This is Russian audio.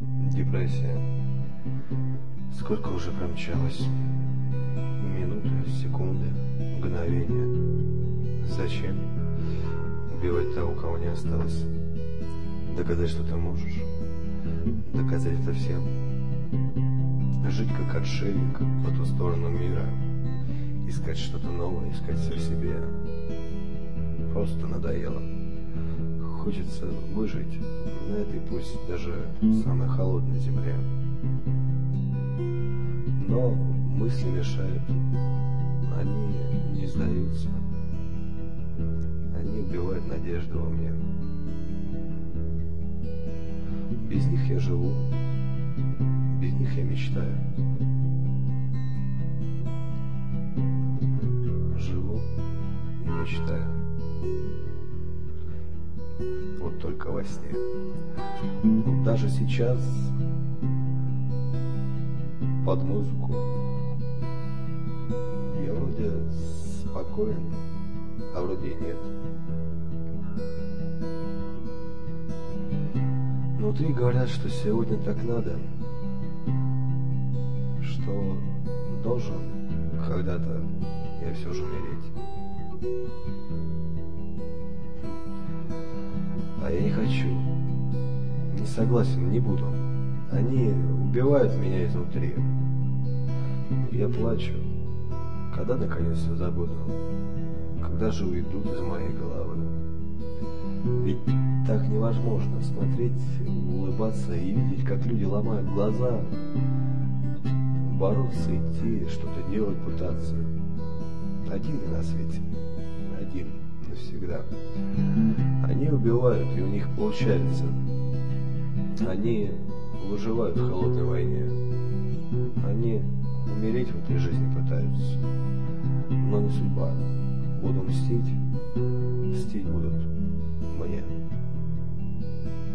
Депрессия. Сколько уже промчалось? Минуты, секунды, мгновения. Зачем убивать того, кого не осталось? Доказать, что ты можешь. Доказать это всем. Жить как отшельник по ту сторону мира. Искать что-то новое, искать все в себе. Просто надоело. Хочется выжить на этой, пусть даже самой холодной земле. Но мысли мешают. Они не сдаются. Они убивают надежду во мне. Без них я живу. Без них я мечтаю. Живу и мечтаю. Вот только во сне. Вот даже сейчас под музыку я вроде спокоен, а вроде и нет. Внутри говорят, что сегодня так надо, что должен когда-то я все же умереть. А я не хочу, не согласен, не буду. Они убивают меня изнутри. Я плачу, когда наконец все забуду, когда же уйдут из моей головы. Ведь так невозможно смотреть, улыбаться и видеть, как люди ломают глаза, бороться, идти, что-то делать, пытаться. Один я на свете, один навсегда. Они убивают, и у них получается. Они выживают в холодной войне. Они умереть в этой жизни пытаются. Но не судьба. Буду мстить. Мстить будут мне.